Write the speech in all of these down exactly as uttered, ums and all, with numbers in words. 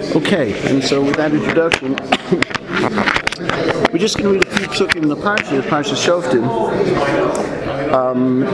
Okay, and so with that introduction, we're just going to read a few psukim in the Parsha, the Parsha Shoftim. Um,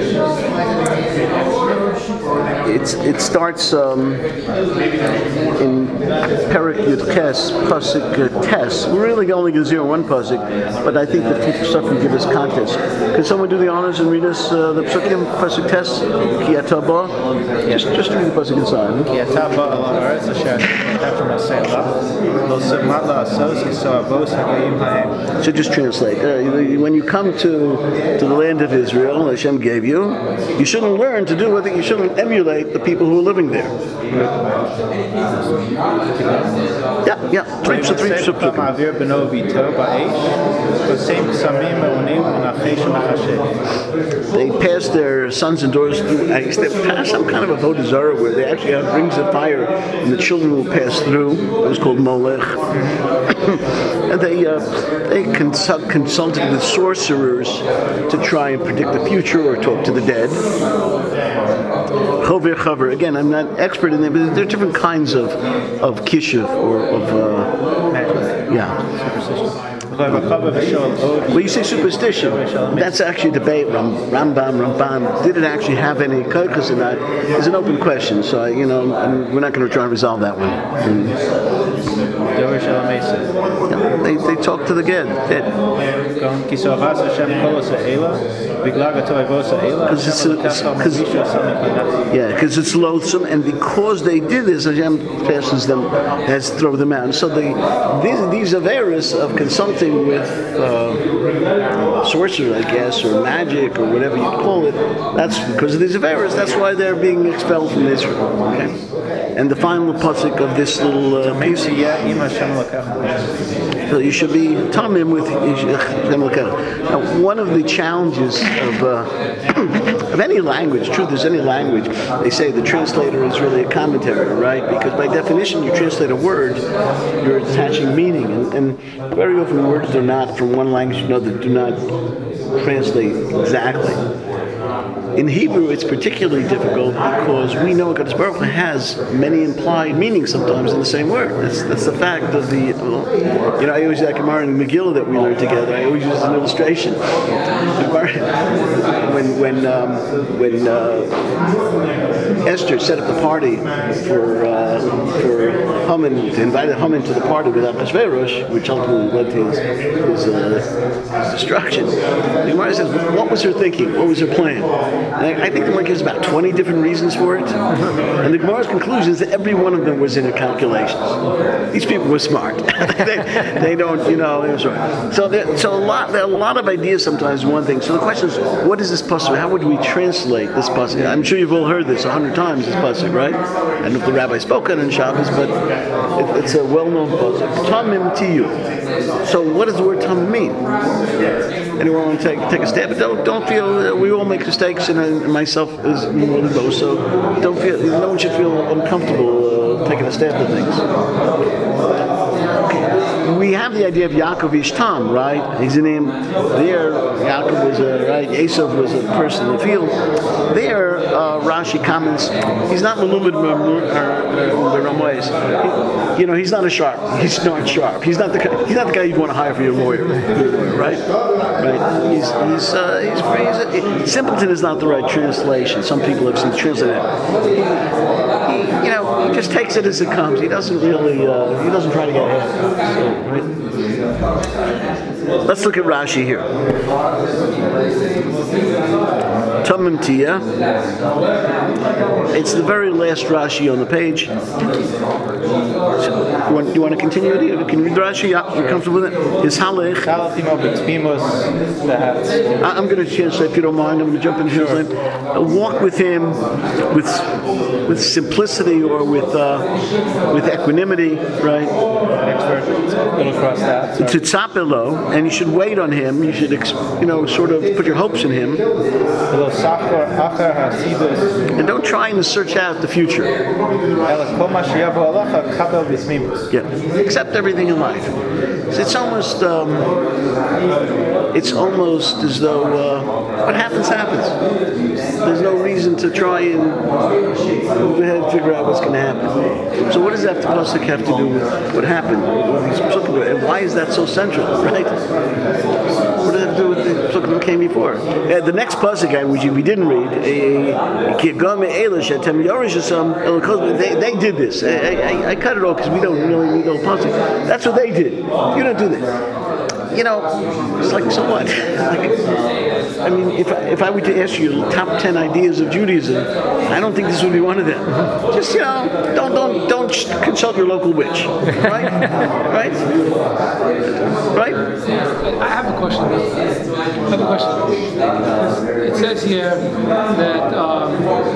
it's, it starts um, in Perek Yud Ches, Pasuk uh, Tes. We're really only going to zero one Pasuk, but I think the two psukim give us context. Can someone do the honors and read us uh, the psukim, Pasuk Tes? Ki ata ba? Just, just read the Pasuk inside. Ki ata ba al ha'aretz asher nitachim ha'selah, lo semat la'asos ki so'avos ha'goyim ha'em. So just translate. Uh, when you come to to the land of Israel, Hashem gave you, you shouldn't learn to do with it. You shouldn't emulate the people who are living there. Yeah, yeah. Three, so three, so three. They pass their sons and daughters through. They pass some kind of a avodah zarah where they actually have rings of fire, and the children will pass through. It was called Molech. And they uh, they consult, consulted with sorcerers to try and predict the future or talk to the dead. Chover chaver. Again, I'm not expert in them, but there are different kinds of of kishuv or of uh, yeah. Well, you say superstition. That's actually a debate. Ram, Rambam, Ramban. Did it actually have any kodekas in that? It's an open question. So you know, and we're not going to try and resolve that one. Mm. Yeah, they they talk to the dead. Because it's, it's, yeah, because it's loathsome, and because they did this, Hashem passes them, has thrown them out. So the these these averas of consulting with uh, sorcery, I guess, or magic, or whatever you call it, that's because of these averas. That's why they're being expelled from Israel. Okay, and the final pasuk of this little uh, piece. So you should be tamim with Hashem. Now, one of the challenges of uh, of any language, truth is any language, they say the translator is really a commentary, right? Because by definition, you translate a word, you're attaching meaning, and, and very often words are not from one language to another do not translate exactly. In Hebrew, it's particularly difficult because we know HaKadosh Baruch Hu has many implied meanings sometimes in the same word. That's that's the fact of the, well, you know, I always use that Gemara in Megillah that we learned together. I always use it as an illustration. When when um, when uh, Esther set up the party for uh, for Haman, to invite Haman to the party with Achashverosh, which ultimately led to his, his, uh, his destruction. The Gemara says, what was her thinking? What was her plan? And I, I think the Gemara gives about twenty different reasons for it. And the Gemara's conclusion is that every one of them was in her calculations. These people were smart. they, they don't, you know, it was right. So, there, so a lot, there are a lot of ideas sometimes in one thing. So the question is, what is this pasuk? How would we translate this pasuk? I'm sure you've all heard this a hundred times, this pasuk, right? I don't know if the rabbi spoke it in Shabbos, but it, it's a well-known pasuk. Tamim tiyu. So what does the word tamim mean? Anyone want to take take a stab? But don't don't feel uh, we all make mistakes, and, and myself is one of those. So don't feel no one should feel uncomfortable uh, taking a stab at things. We have the idea of Yaakov Ishtam, right? He's a name. There, Yaakov was a right. Esav was a person in the field. There, uh, Rashi comments. He's not Melumid Ramoyes. You know, he's not a sharp. He's not sharp. He's not the he's not the guy you'd want to hire for your lawyer, right? Right. He's he's uh, he's, he's a, simpleton is not the right translation. Some people have seen translated. He, you know, he just takes it as it comes. He doesn't really. Uh, he doesn't try to get ahead. So, right? Let's look at Rashi here. Tamim Tia. It's the very last Rashi on the page. So, you, want, you want to continue with it? Can you read the Rashi? Yeah, you're comfortable with it? His halach. I'm going to translate, if you don't mind. I'm going to jump in and translate. Uh, walk with him with with simplicity or with uh, with equanimity, right? Expert. Little cross that. To tzapelo, and you should wait on him. You should, you know, sort of put your hopes in him. A little And don't try and search out the future. Yeah. Accept everything in life. It's almost, um, it's almost as though uh, what happens happens. There's no reason to try and move ahead and figure out what's going to happen. So what does that pasuk have to do with what happened? And why is that so central, right? What does that have to do with the pasuk that came before? Uh, the next pasuk, which we didn't read, they, they did this. I, I, I cut it off because we don't really need the pasuk. That's what they did. You don't do that. You know, it's like, so what? Like, I mean, if I, if I were to ask you the top ten ideas of Judaism, I don't think this would be one of them. Just, you know, don't don't don't consult your local witch, right? Right? Right? I have a question. I have a question. It says here that um,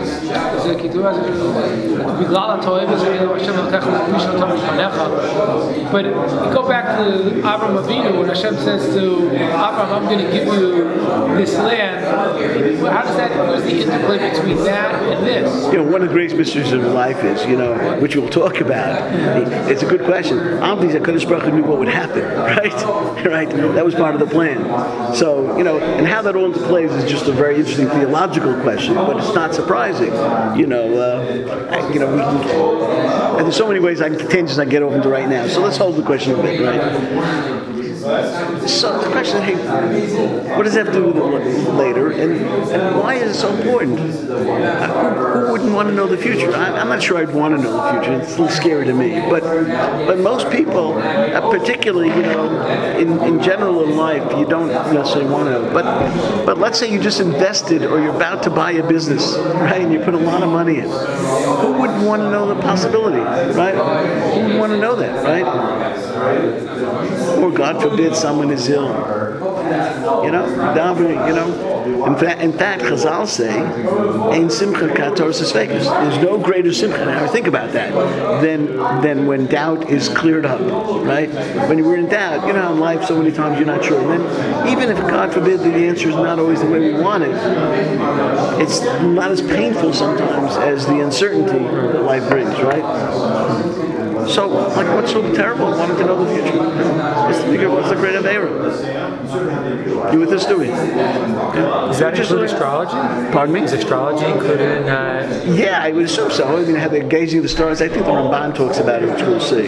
but go back to Abraham Avinu when Hashem says to Abraham, I'm going to give you this land. How does that, where's the interplay between that and this? You know, one of the greatest mysteries of life is, you know, which we'll talk about. It's a good question. I don't think HaKadosh Baruch Hu knew what would happen, right? Right? That was part of the plan. So, you know, and how that all interplays is just a very interesting theological question, but it's not surprising. You know, uh, you know, we can, and there's so many ways I can tangents I get off into right now. So let's hold the question a bit, right? So the question is, hey, what does that have to do with it later, and, and why is it so important? Uh, who, who wouldn't want to know the future? I, I'm not sure I'd want to know the future. It's a little scary to me. But but most people, uh, particularly, you know, in, in general in life, you don't necessarily want to. But but let's say you just invested or you're about to buy a business, right? And you put a lot of money in. Who wouldn't want to know the possibility, right? Who would want to know that, right? Or God forbid someone is ill. You know, you know. In fact, in fact, Chazal say, "Ein simcha k'Torah sveikus." There's no greater simcha. Now think about that. Than than when doubt is cleared up, right? When you were in doubt, you know, in life so many times you're not sure. And then, even if God forbid the answer is not always the way we want it, it's not as painful sometimes as the uncertainty that life brings, right? So, like, what's so terrible? Wanting to know the future. Just figure what's the great Avera. You with this, Stewie? Does that include astrology? Pardon me? Is astrology included in that? Yeah, I would assume so. I mean, how they're gazing at the stars. I think the Ramban talks about it, which we'll see.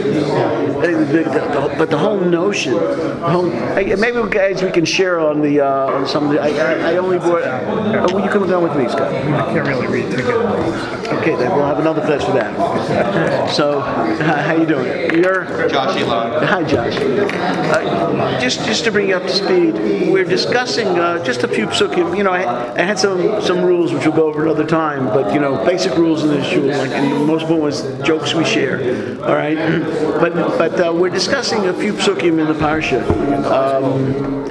But the whole notion, the whole, maybe guys we can share on the uh, on some of the. I, I, I only brought. Uh, well, you come down with me, Scott. I can't really read too good. Okay, then we'll have another class for that. So, how, how you doing? You're Josh Elon. Hi, Josh. Uh, just just to bring you up to speed, we're discussing uh, just a few psukim. You know, I, I had some some rules which we'll go over another time, but you know, basic rules in this shul, like and the most important was jokes we share. All right, but but uh, we're discussing a few psukim in the parsha. Um,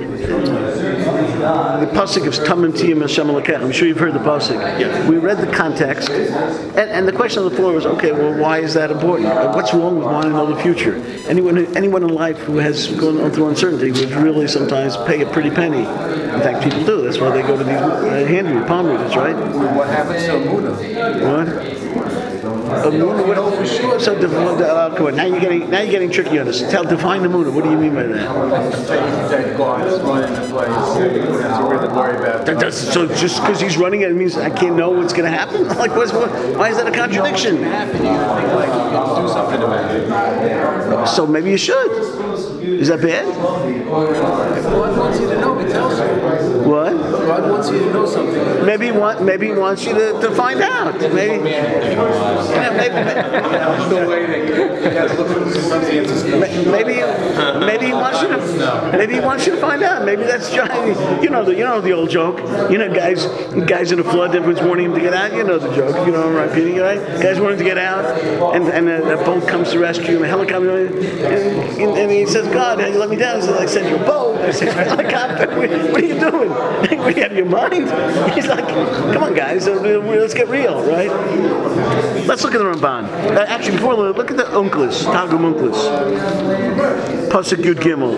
The pasuk of Tamim Tiyam Hashem Elokecha. I'm sure you've heard the pasuk. Yeah. We read the context, and, and the question on the floor was, okay, well, why is that important? What's wrong with wanting to know the future? Anyone, who, anyone in life who has gone through uncertainty would really sometimes pay a pretty penny. In fact, people do. That's why they go to these uh, hand readers, palm readers, right? What happens to Amunah? What? Amunah, what? Oh, for sure. So, uh, come on. Now you're getting now you're getting tricky on us. Tell, define Amunah. What do you mean by that? That God is running the place. That's what we're to worry about. That does, so just because he's running it means I can't know what's going to happen? Like, what's, what, why is that a contradiction? You know what's going to happen. You think like you can do something about it. So maybe you should. Is that bad? If God wants you to know, He tells you. What? God wants you to know something. Maybe he, want, maybe he wants you to, to find out. Maybe. Yeah, maybe. I'm still waiting. You got to look for some answers. Maybe, maybe he wants you to. Maybe he wants you to find out. Maybe that's you know the you know the old joke. You know, guys, guys in a flood. Everyone's warning him to get out. You know the joke. You know, right, Peter? Right? Guys warning him to get out, and and a, a boat comes to rescue him. A helicopter, and, and, and he says, God, you let me down. He said, I sent you a boat, I sent you a helicopter. What are you doing? What do you have in your mind? He's like, come on, guys, let's get real, right? Let's look at the Ramban. Uh, actually, before we look at the Unclus, Targum Unclus. Pasuk Yud Gimel.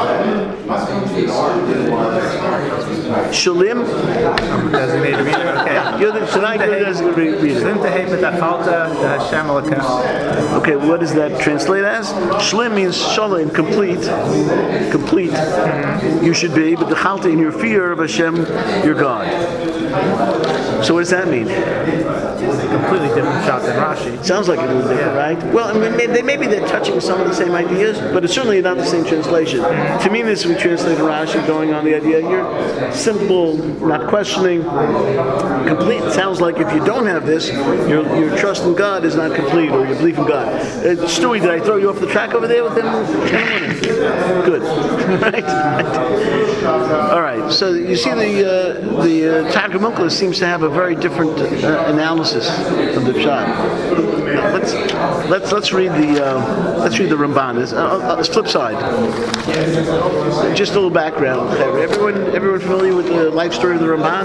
Shalim. Designated reader. Okay. Yeah, you're the, tonight you're the designated reader. Shlim tehei b'tachalta Hashem Elokecha. Okay, what does that translate as? Shlim means shalom, complete, complete. Mm-hmm. You should be, but the chalta in your fear of Hashem, your God. So what does that mean? Completely different shot than Rashi. Sounds like a little different, Yeah. right? Well, I mean, maybe, maybe they're touching some of the same ideas, but it's certainly not the same translation. To me, this we translate Rashi going on the idea you're simple, not questioning, complete. It sounds like if you don't have this, your your trust in God is not complete, or your belief in God. Uh, Stewie, did I throw you off the track over there with him? Good. Right? All right. So you see, the uh, the uh, Targum Unclus seems to have a very different uh, analysis of the Pshat. Let's let's let's read the uh, let's read the Ramban. This uh, uh, flip side. Just a little background. Everyone everyone familiar with the life story of the Ramban?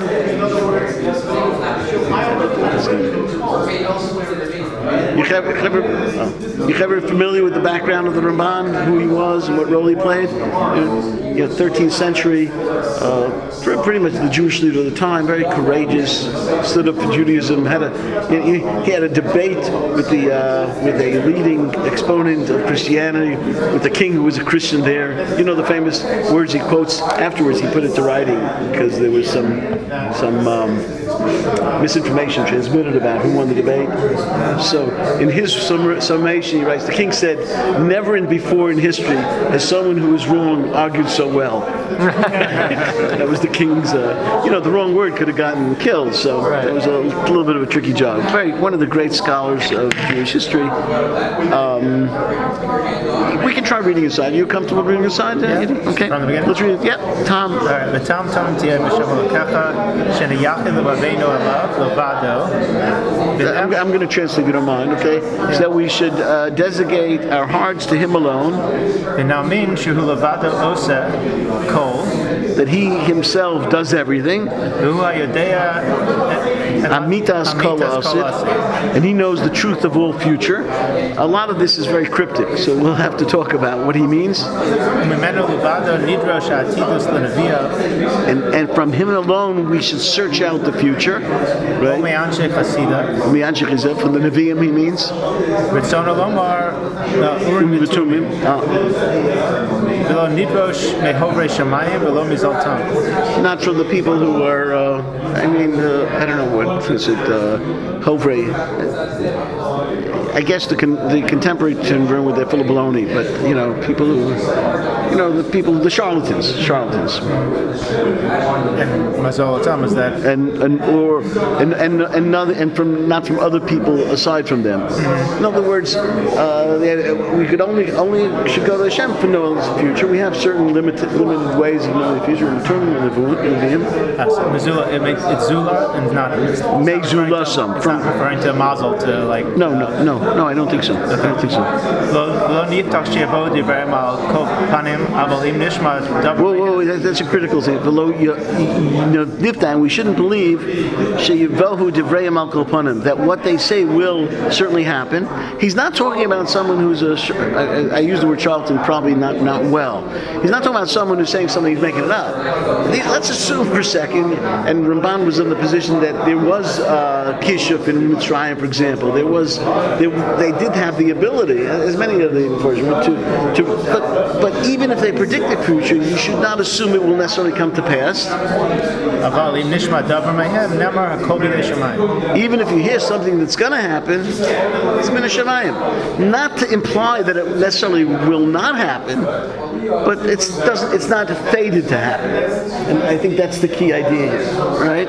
You ever, oh. you ever familiar with the background of the Ramban, who he was and what role he played? You know, thirteenth century, uh, pretty much the Jewish leader of the time, very courageous, stood up for Judaism. Had a he, he had a debate with the uh, with a leading exponent of Christianity, with the king who was a Christian there. You know the famous words he quotes afterwards. He put it to writing because there was some some um, misinformation transmitted about who won the debate. So in his sum- summation, he writes, the king said, never in before in history has someone who was wrong argued so well. That was the king's, uh, you know, the wrong word could have gotten killed, so right. It was a little bit of a tricky job. Very, one of the great scholars of Jewish history. Um, we can try reading inside. Are you comfortable reading inside? Yeah. Okay. From the beginning? Let's read it. Yeah, Tom. All right. V'tam tam tiyeh Hashem Elokecha sheniyachid levaveinu alav levado. I'm, I'm going to translate if you don't mind, okay? Yeah. So that we should uh, designate our hearts to him alone. V'namin shehu levado oseh kol. That he himself does everything. V'hu hayodea Amitas kol asid, and he knows the truth of all future. A lot of this is very cryptic, so we'll have to talk about what he means. And, and from him alone, we should search out the future. Right? From the Nevi'im, he means. Not from the people who are, uh, I mean, uh, I don't know what is it, uh, Hovre. I guess the con- the contemporary term where they're full of baloney, but you know, people who, you know, the people, the charlatans, charlatans. And Mazal Tam is that, and and or and and and, not, and from not from other people aside from them. Mm-hmm. In other words, uh, we could only only should go to Hashem for knowing the future. We have certain limited limited ways of knowing the future. We turn in Him. Mazula, it makes it's Zula and not Mezulasam. It's not referring to Mazel to like. No, no, no. No, I don't think so. I don't think so. Whoa, whoa, that, that's a critical thing. Below, you know, Niftan, we shouldn't believe that what they say will certainly happen. He's not talking about someone who's a. I, I use the word charlatan probably not, not well. He's not talking about someone who's saying something, he's making it up. Let's assume for a second, and Ramban was in the position that there was uh, Kishuf in Mitzrayim, for example. There was. There, They did have the ability, as many of the versions, to, to but, but even if they predict the future, you should not assume it will necessarily come to pass. Even if you hear something that's going to happen, it's min hashamayim. Not to imply that it necessarily will not happen, but it's doesn't. It's not fated to happen. And I think that's the key idea here, right?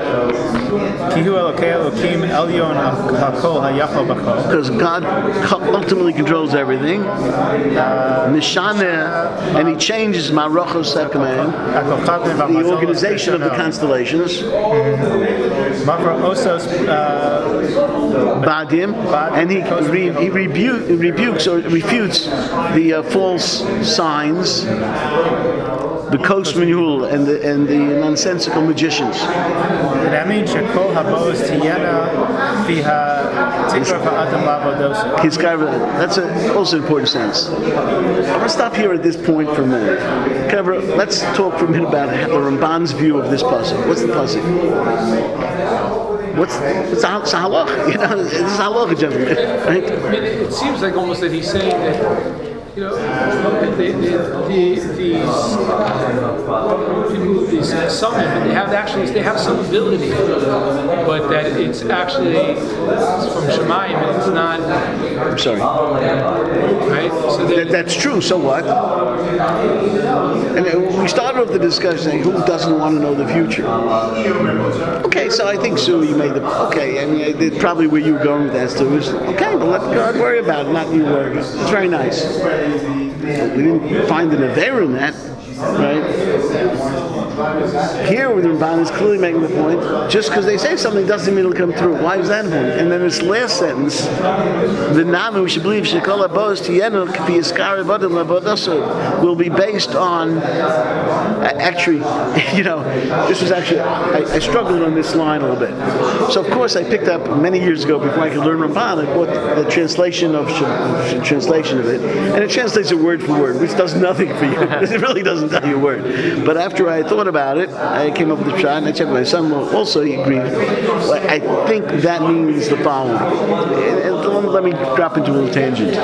Because God ultimately controls everything. Mishaneh, and He changes Marachos Sekaman, the organization of the constellations. Mavra Osos uh, Badim, and he re, he rebu- rebukes or refutes the uh, false signs, the Kos Minhul, and the and the nonsensical magicians. that means Shekol Habos Tiena Fiha Tikra Adam Lavodosa. That's a, also an important sentence. I'm going to stop here at this point for a minute. Kevra, let's talk for a minute about the Ramban's view of this pasuk. What's the pasuk? What's it's a, it's a halach? You know, this is a halach, gentlemen. Right? I mean, it seems like almost that he's saying that, you know, the, the, the, these uh, people, these summon, they have actually, they have some ability, but that it's actually it's from Shemayim and it's not. I'm sorry. Right? So that, that's true. So what? And we started off the discussion saying who doesn't want to know the future. Okay, so I think Sue, you made the okay. I mean, I, probably where you were going with that too is okay, but let God worry about it, not you worry. It's very nice. We didn't find an Aveira in that, right? Here, with Ramban is clearly making the point, just because they say something doesn't mean it'll come through. Why is that important? And then this last sentence, the Namu, we should believe, Shekol Abos Tienu K'pi Yiskar Avodim Lavodosu, will be based on, actually, you know, this was actually, I, I struggled on this line a little bit. So, of course, I picked up many years ago, before I could learn Ramban, I bought the translation of, translation of it, and it translates it word for word, which does nothing for you. It really doesn't tell you a word. But after I thought about it, I came up with the shot, and I checked with my son. Also, he agreed. I think that means the following. And, and let me drop into a little tangent.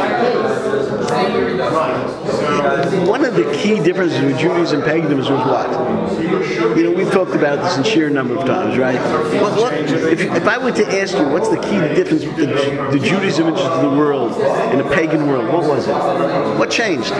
One of the key differences between Judaism and paganism was what? You know, we've talked about this in sheer number of times, right? What, what, if, if I were to ask you, what's the key difference between the, the Judaism into the world and the pagan world? What was it? What changed?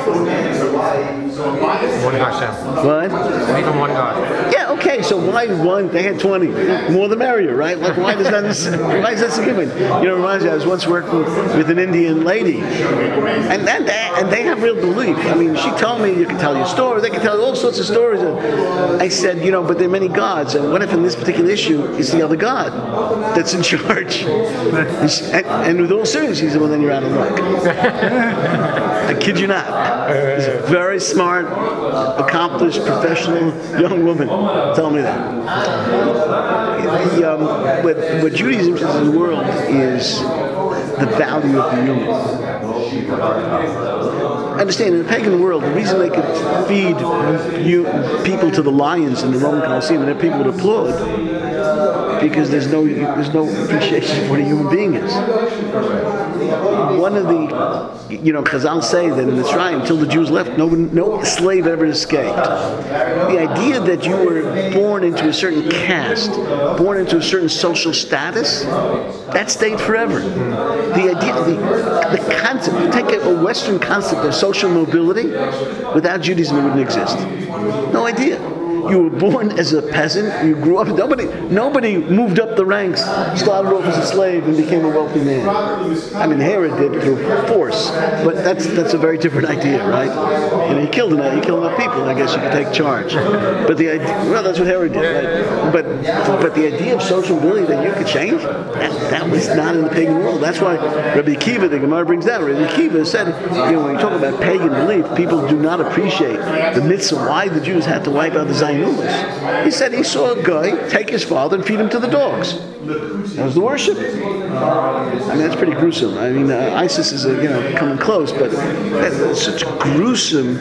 One Hashem. What? Believe in one God. Yeah, okay, so why one? They had twenty. More the merrier, right? Like, why does that, why is that significant? You know, it reminds me, I was once working with an Indian lady, and then they, and they have real belief. I mean, she told me you can tell your story, they can tell you all sorts of stories. And I said, you know, but there are many gods, and what if in this particular issue is the other God that's in charge? And, she, and, and with all seriousness, he said, well, then you're out of luck. I kid you not. She's a very smart, accomplished, professional young woman. Tell me that. The, um, what, what Judaism is in the world is the value of the human. Understand, in the pagan world, the reason they could feed you, people to the lions in the Roman Colosseum and that people would applaud, because there's no there's no appreciation for what a human being is. One of the, you know, Chazal say that in Mitzrayim, until the Jews left, no no slave ever escaped. The idea that you were born into a certain caste, born into a certain social status, that stayed forever. The idea, the, the concept, take a, a Western concept of social mobility, without Judaism it wouldn't exist. No idea. You were born as a peasant, you grew up, nobody nobody moved up the ranks, started off as a slave and became a wealthy man. I mean, Herod did through force, but that's that's a very different idea, right? You know, he killed enough, he killed enough people, I guess you could take charge. But the idea, well, that's what Herod did, right? But but the idea of social mobility that you could change, that, that was not in the pagan world. That's why Rabbi Akiva, the Gemara brings down, Rabbi Akiva said, you know, when you talk about pagan belief, people do not appreciate the mitzvah, why the Jews had to wipe out the Zion. He said he saw a guy take his father and feed him to the dogs. That was the worship. I mean, that's pretty gruesome. I mean, uh, ISIS is, uh, you know, coming close, but that's such gruesome.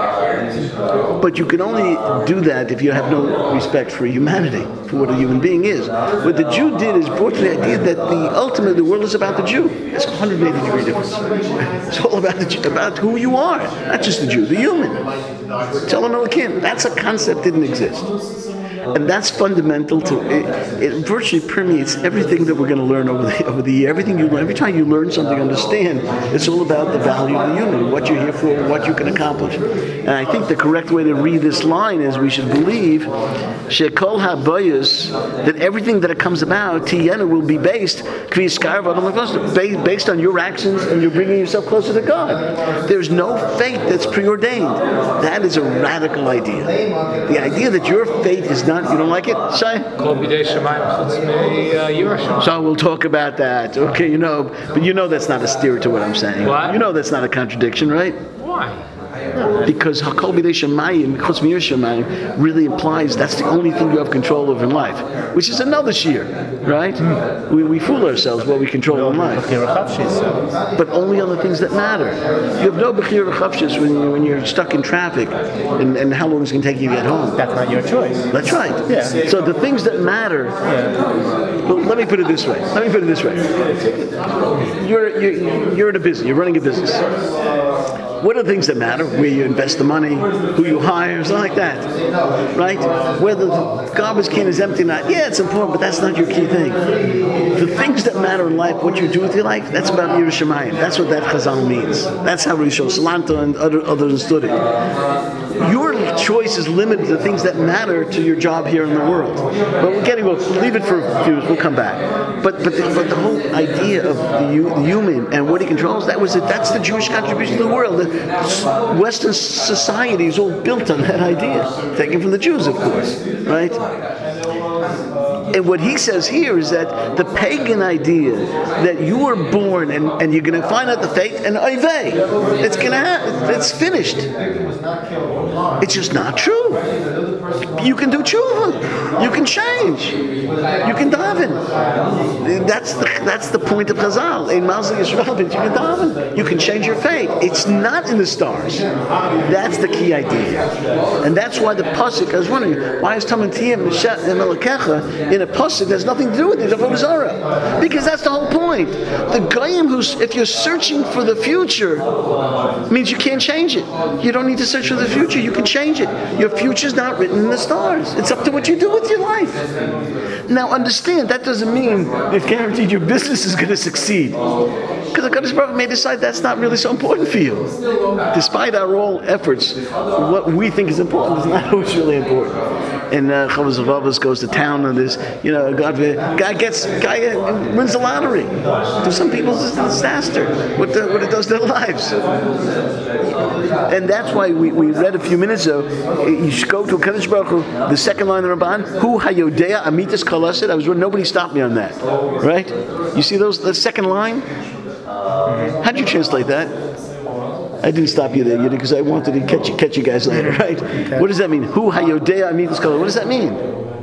But you can only do that if you have no respect for humanity, for what a human being is. What the Jew did is brought to the idea that the ultimate, the world is about the Jew. It's a one hundred eighty degree difference. It's all about the Jew, about who you are, not just the Jew, the human. Tell him Elohim. That's a concept that didn't exist. And that's fundamental to it. It virtually permeates everything that we're going to learn over the over the year. Everything you learn, every time you learn something, understand, it's all about the value of the human, what you're here for, what you can accomplish. And I think the correct way to read this line is we should believe Shekol Habayus, that everything that it comes about, Tiyena, will be based based on your actions and you're bringing yourself closer to God. There's no fate that's preordained. That is a radical idea. The idea that your fate is not not, you don't like it, Shai? Kol bidei shemayim chutz me Yerushalayim. So we'll talk about that. Okay, you know, but you know that's not a steer to what I'm saying. What? You know that's not a contradiction, right? Why? Because Hakol B'dei Shemayim, Chutz Me'Yer Shemayim, really implies that's the only thing you have control over in life, which is another shear, right? Mm. We, we fool ourselves what we control in life, but only on the things that matter. You have no Bechir V'Chavshis when, you, when you're stuck in traffic, and, and how long it's going to take you to get home. That's not your choice. That's right. Yeah. So the things that matter. Yeah. Well, let me put it this way. Let me put it this way. You're you're, you're in a business. You're running a business. What are the things that matter? Where you invest the money, who you hire, something like that, right? Whether the garbage can is empty or not, yeah, it's important, but that's not your key thing. The things that matter in life, what you do with your life, that's about Yerushalayim. That's what that Chazal means. That's how Rishon Salanta and other, others understood it. Your choice is limited to things that matter to your job here in the world. But we're getting, we'll leave it for a few, we'll come back. But but the, but the whole idea of the, the human and what he controls, that was it. That's the Jewish contribution to the world. The Western society is all built on that idea, taken from the Jews, of course, right? And what he says here is that the pagan idea that you were born and, and you're going to find out the fate and oivei, it's going to happen. It's finished. It's just not true. You can do tshuva. You can change. You can daven. That's the that's the point of Chazal. In Mazal Yisrael, you can daven. You can change your fate. It's not in the stars. That's the key idea, and that's why the pasuk. I was wondering why is Tamatiyim Melakecha in a pasuk that has nothing to do with it, Avodah Zarah, because that's the whole point. The goyim who's if you're searching for the future means you can't change it. You don't need to search for the future. You can change it. Your future's not written in the stars. It's up to what you do with your life. Now understand, that doesn't mean it's guaranteed your business is going to succeed. Because the Kadosh Baruch Hu may decide that's not really so important for you. Despite our all efforts, what we think is important is not what's really important. And uh, Chavos Avavos goes to town on this, you know, God, guy gets, guy wins the lottery. To some people, it's a disaster what, the, what it does to their lives. And that's why we, we read a few minutes ago, you should go to Kadosh Baruch Hu, the second line of the Ramban, Hu hayodea amitas kalasid. I was nobody stopped me on that, right? You see those the second line? How'd you translate that? I didn't stop you there, you because I wanted to catch you, catch you guys later, right? Okay. What does that mean? Hu hayodea amitas kalasid. What does that mean?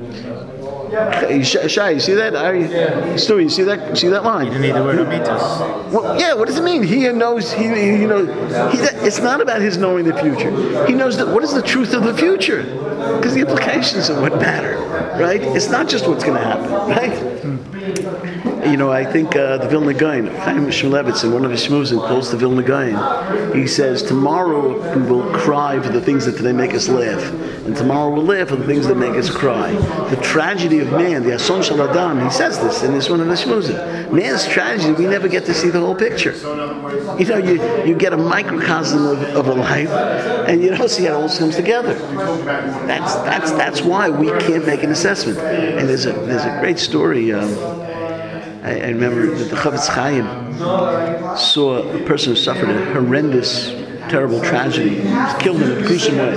Shai, you see that? I, Stu, you see that? See that line? You didn't need the word amitas. Well, yeah. What does it mean? He knows. He, he you know. He, it's not about his knowing the future. He knows that. What is the truth of the future? Because the implications are what matter, right? It's not just what's going to happen, right? Hmm. You know, I think uh, the Vilna Gaon, Chaim Shmulevitz, in one of his shmuzim, quotes the Vilna Gaon. He says, tomorrow we will cry for the things that today make us laugh. And tomorrow we'll laugh for the things that make us cry. The tragedy of man, the Ason Shel Adam, he says this in this one of the shmuzim. Man's tragedy, we never get to see the whole picture. You know, you, you get a microcosm of, of a life, and you don't see how it all comes together. That's that's that's why we can't make an assessment. And there's a there's a great story. Um, I, I remember that the Chavetz Chaim saw a person who suffered a horrendous, terrible tragedy. He was killed in a gruesome way.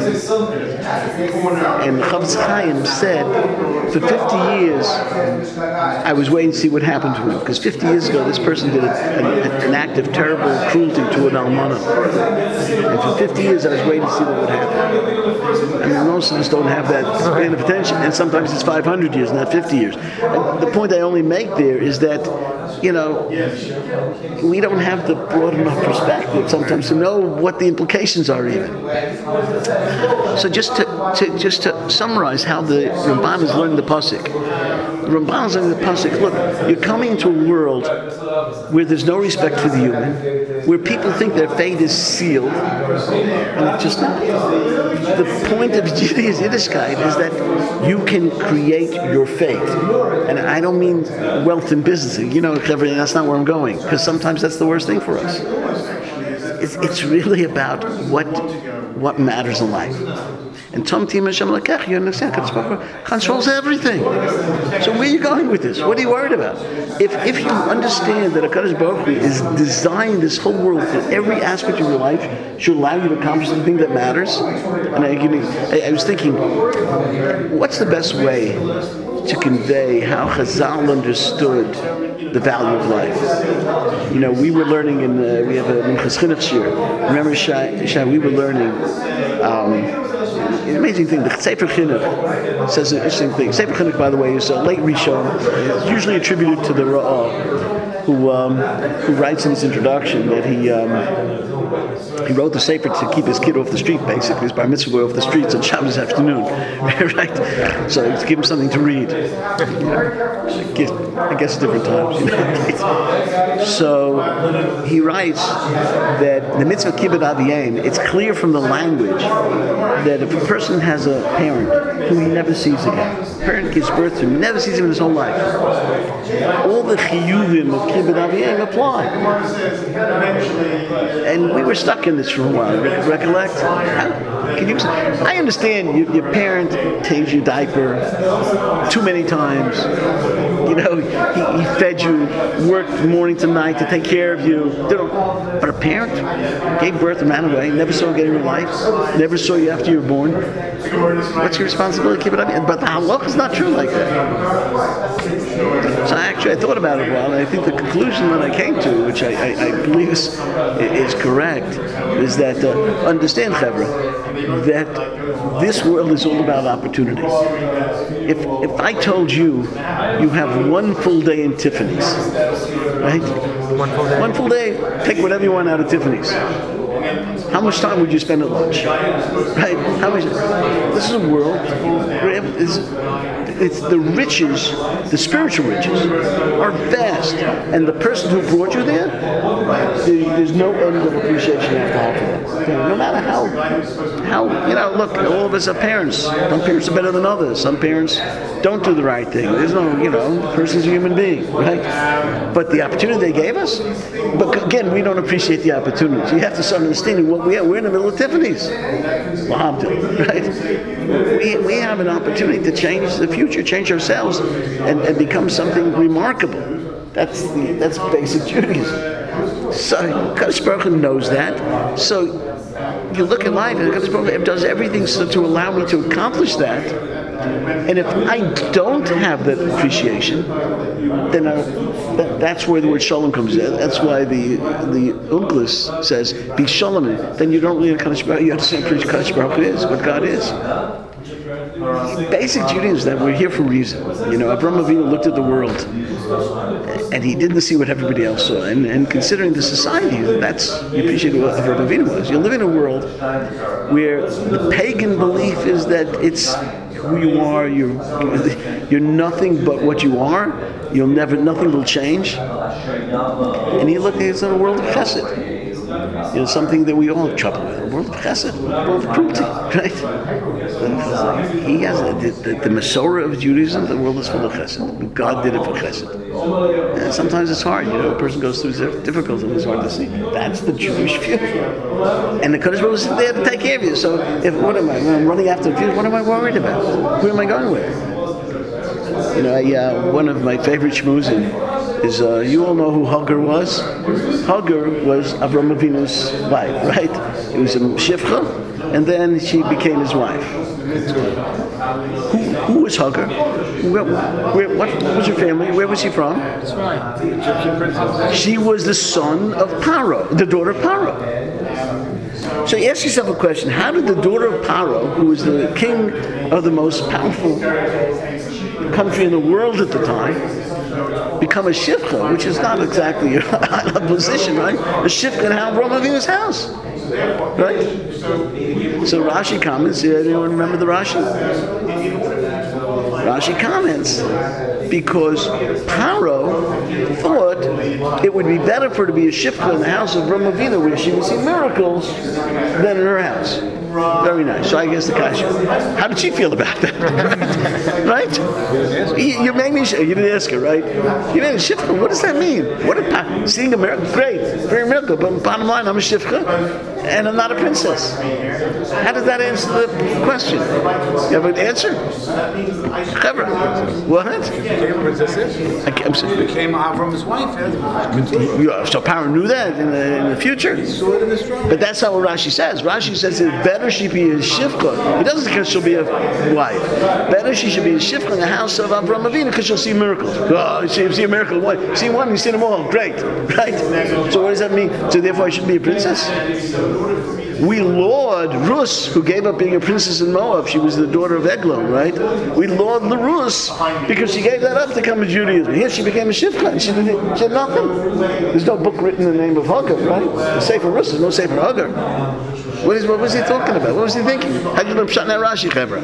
And the Chavetz Chaim said, for fifty years, I was waiting to see what happened to him. Because fifty years ago, this person did a, a, an act of terrible cruelty to an almana. And for fifty years, I was waiting to see what would happen. I mean, most of us don't have that span of attention. And sometimes it's five hundred years, not fifty years. And the point I only make there is that, you know, we don't have the broad enough perspective sometimes to know what the implications are even. So just to, to just to summarize how the Ramban is learning the pasuk. The Ramban is learning the pasuk. Look, you're coming into a world where there's no respect for the human, where people think their fate is sealed, and it's just not. The point of Judaism, Yiddishkeit, is that you can create your fate. And I don't mean wealth and business. You know, that's not where I'm going, because sometimes that's the worst thing for us. it's, it's really about what what matters in life. And Tom Tim Hashem Lekech, you understand? Kadosh Baruch Hu controls everything. So where are you going with this? What are you worried about? If if you understand that Kadosh Baruch Hu is designed this whole world for every aspect of your life, should allow you to accomplish the thing that matters. And I, I, I was thinking, what's the best way to convey how Chazal understood the value of life? You know, we were learning in uh, we have a Minchas Chinuch shir. Remember, Shai, Shai, we were learning. Um, An amazing thing. The Sefer Chinuch says an interesting thing. Sefer Chinuch, by the way, is a late Rishon. It's usually attributed to the Ra'ah, who um, who writes in his introduction that he um, he wrote the Sefer to keep his kid off the street, basically. His bar mitzvah boy off the streets on Shabbos afternoon, right? So to give him something to read. I guess, I guess different times. You know? So he writes that the mitzvah kibbud aviyim, it's clear from the language that if a person has a parent who he never sees again, a parent gives birth to him, never sees him in his whole life, all the chiyuvim of kibbud aviyim apply. And we were stuck in this for a while. Re- recollect? How, can you? I understand you, your parent changed your diaper too many times. You know, he, he fed you, worked morning to night to take care of you. But a parent gave birth and ran away, never saw you again in your life, never saw you after you were born. What's your responsibility? Keep it up. But the halakha is not true like that. So actually, I thought about it a while, and I think the conclusion that I came to, which I, I, I believe is, is correct, is that uh, understand, Chevra, that this world is all about opportunity. If if I told you you have one full day in Tiffany's, right? One full day. One full day. Take whatever you want out of Tiffany's. How much time would you spend at lunch? Right? How much? This is a world where it's, it's the riches, the spiritual riches, are vast, and the person who brought you there, there's no end of appreciation you have to have for them. No matter how, how you know. Look, all of us are parents. Some parents are better than others. Some parents don't do the right thing. There's no, you know, the person's a human being, right? But the opportunity they gave us. But again, we don't appreciate the opportunities. You have to start understanding what we are. We're in the middle of Tiffany's, right? We we have an opportunity to change the future, change ourselves, and, and become something remarkable. That's the that's basic Judaism. So Kadosh Baruch Hu knows that. So you look at life, and Kadosh Baruch Hu does everything so to allow me to accomplish that. And if I don't have that appreciation, then I, that, that's where the word shalom comes in. That's why the the Unclus says, be shalom. Then you don't really understand Kadosh Baruch Hu. You understand what Kadosh Baruch Hu is, what God is. Basic Judaism is that we're here for a reason. You know, Avraham Avinu looked at the world, and he didn't see what everybody else saw. And, and considering the society, that's you appreciate what Avraham Avinu was. You live in a world where the pagan belief is that it's who you are. You're you're nothing but what you are. You'll never. Nothing will change. And he looked at a world of chesed. You know, something that we all have trouble with. A world of chesed, a world of cruelty, right? He has a, the, the, the Masorah of Judaism. The world is full of chesed. God did it for chesed. And sometimes it's hard. You know, a person goes through difficulties and it's hard to see. That's the Jewish view. And the Kadosh Baruch Hu is there to take care of you. So, if what am I? When I'm running after the future, what am I worried about? Who am I going with? You know, I, uh, one of my favorite shmuzim is, uh, you all know who Hagar was? Hagar was Avraham Avinu's wife, right? It was a shifcha, and then she became his wife. Who, who was Hagar? Where, where, what, what was her family? Where was she from? That's right. The Egyptian princess. She was the son of Paro, the daughter of Paro. So you ask yourself a question, how did the daughter of Paro, who was the king of the most powerful country in the world at the time, become a shifcha, which is not exactly a position, right? A shifcha in Avraham Avinu's house, right? So Rashi comments. Anyone remember the Rashi? Rashi comments because Paro thought it would be better for her to be a shifcha in the house of Avraham Avinu, where she would see miracles, than in her house. Very nice. So I guess the kasha. How did she feel about that? Right? You, you made me. You didn't ask her, right? You made a shifcha. What does that mean? What did, seeing a miracle? Great, very miracle. But bottom line, I'm a shifcha, and I'm not a princess. How does that answer the question? You have an answer? Clever. What? Princess. I, I'm sorry. Became Avram's wife. Yeah, so Paro knew that in the, in the future. But that's not what Rashi says. Rashi says it's better she be a shifcha. He doesn't because she'll be a wife. Better she should be a shifcha in the house of Avraham Avinu because she'll see miracles. Oh, you see, see a miracle. What? See one, you see them all. Great. Right? So what does that mean? So therefore I should be a princess? We laud Rus, who gave up being a princess in Moab. She was the daughter of Eglon, right? We laud the Rus because she gave that up to come to Judaism. Here she became a shifcha and she, did, she had nothing. There's no book written in the name of Hagar, right? The Sefer Rus, there's no Sefer Hagar. What, is, what was he talking about? What was he thinking? How did you pshat that Rashi, Chevra?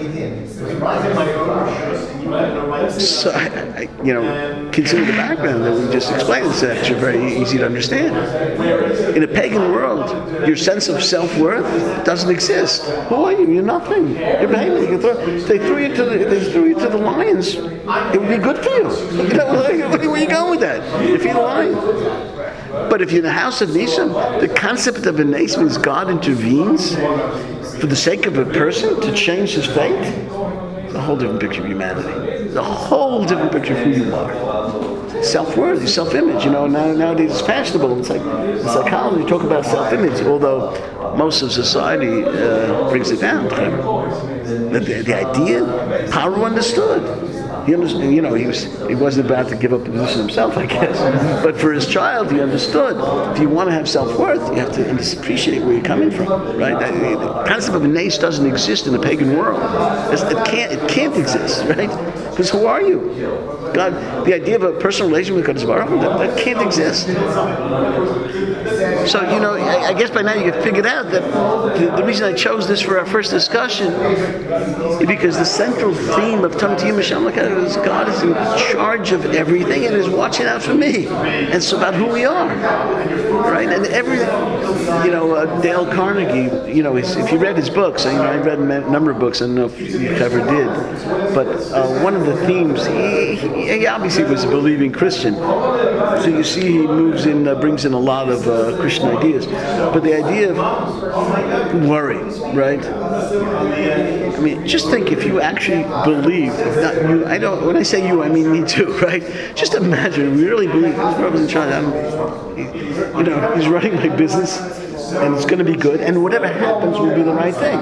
So, I, I, you know, consider the background that we just explained. It's actually very easy to understand. In a pagan world, your sense of self-worth doesn't exist. Who are you? You're nothing. You're behaving. You throw, they threw you to the they threw you to the lions. It would be good for you. You know, where are you going with that? You feed a lion. But if you're in the house of Nisam, the concept of a nes means God intervenes for the sake of a person to change his fate. It's a whole different picture of humanity. It's a whole different picture of who you are. Self-worth, self-image. You know, now, nowadays it's fashionable. It's like in psychology, you talk about self-image, although most of society uh, brings it down. The, the, the idea, Paro understood. He understood, you know, he was he wasn't about to give up the position himself, I guess. But for his child, he understood. If you want to have self-worth, you have to appreciate where you're coming from, right? That, the concept of a nes doesn't exist in the pagan world. It's, it can't it can't exist, right? Because who are you? God, the idea of a personal relation with God is that, that can't exist. So, you know, I, I guess by now you have figured out that the, the reason I chose this for our first discussion is because the central theme of Tam Tiyum Hashem L'Kad is God is in charge of everything and is watching out for me. And it's about who we are, right? And every, you know, uh, Dale Carnegie, you know, if you read his books, you know, I read a number of books, I don't know if you ever did, but uh, one of the themes, he, he, he obviously was a believing Christian. So you see he moves in, uh, brings in a lot of uh, Christian ideas. But the idea of worry, right? I mean, just think if you actually believed, if not you, I don't, when I say you, I mean me too, right? Just imagine, we really believe, I was in charge, I'm, you know, he's running my business, and it's going to be good, and whatever happens will be the right thing.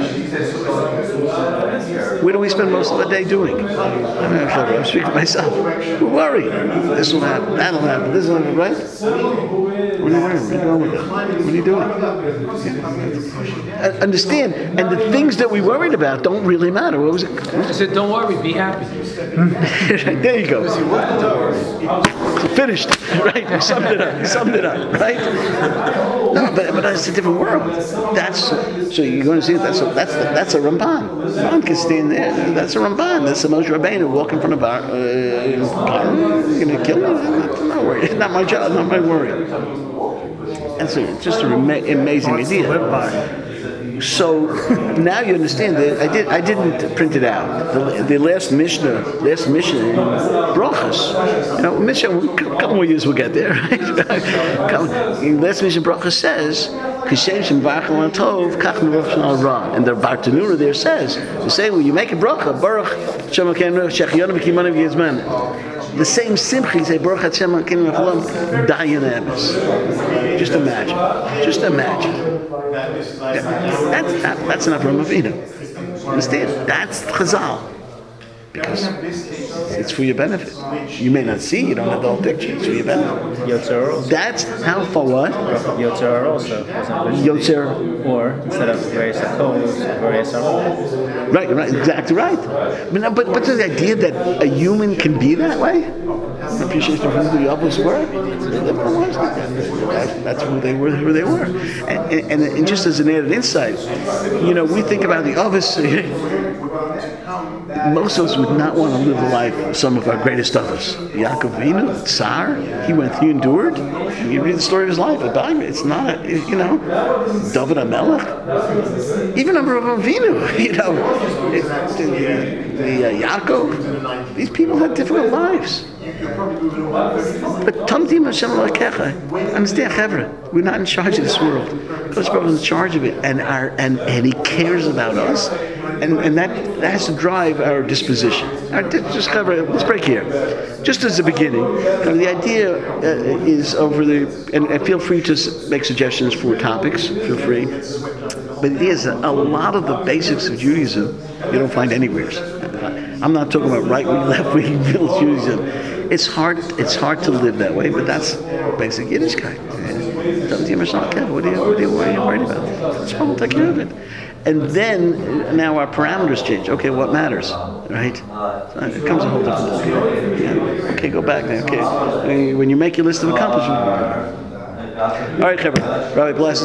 What do we spend most of the day doing? I'm speaking for myself. We worry. This will happen, that'll happen, this will happen, right? What are you worrying? What are you doing with it? What are you doing? Uh, understand, and the things that we worried about don't really matter. What was it? I said, don't worry, be happy. There you go. Finished, right? Summed it up. Summed it up, right? No, but but that's a different world. That's so you're going to see that's a, that's the, that's a Ramban. Ramban can stand there. That's a Ramban. That's the Moshe Rabbeinu walking from a bar. Uh, you're going to kill me? Not, not worry. It's not my job. Not my worry. That's a, just an amazing idea. So now you understand that I did. I didn't print it out. The, the last Mishnah, last Mishnah in Brachos. You know, Mishnah. A couple more years we'll get there. Right? Last Mishnah Brachos says, "Kishem shem v'achal tov kach nevach al ra." And the Bartanura there says, "To say when you make a bracha, Baruch Shem Elokeinu shechionu v'kimanu v'yizmanu." The same simcha, you say, Baruch Hashem Elokeinu v'cholam dayan emes. Just imagine. Just imagine. Yeah. That's, that, that's an Avraham Avinu. Understand? That's Chazal. Because it's for your benefit. You may not see, you don't have the whole picture. It's for your benefit. Yotzer also. That's how for what? Yotzer also. Yotzer. Or instead of various akos, various akos. Right, right, exactly right. But, but, but the idea that a human can be that way? An appreciation of who the others were? That's, that's who they were, who they were. And, and, and just as an added insight, you know, we think about the others. most of us would not want to live the life of some of our greatest stuffers. Yaakov Avinu, Tsar, he went, he endured. And you read the story of his life. It's not, you know, David HaMelech, even Avraham Avinu, you know, it, the, the uh, Yaakov. These people had difficult lives. But Tamtim Hashem Elokecha, understand, Chevra, we're not in charge of this world. Kodesh Baruch is in charge of it, and our and, and He cares about us, and, and that, that has to drive our disposition. Our, just Chevra, let's break here. Just as a beginning, uh, the idea uh, is over the, and, and feel free to s- make suggestions for topics. Feel free. But it is a, a lot of the basics of Judaism you don't find anywhere. I'm not talking about right wing, left wing, middle Judaism. It's hard. It's hard to live that way, but that's basic Yiddishkeit. What are you, what are you, what are you worried about? Let's probably take care of it. And then now our parameters change. Okay, what matters, right? So it comes a whole different ballgame. Yeah. Okay, go back now. Okay, when you make your list of accomplishments. All right, Rabbi, Rabbi bless us.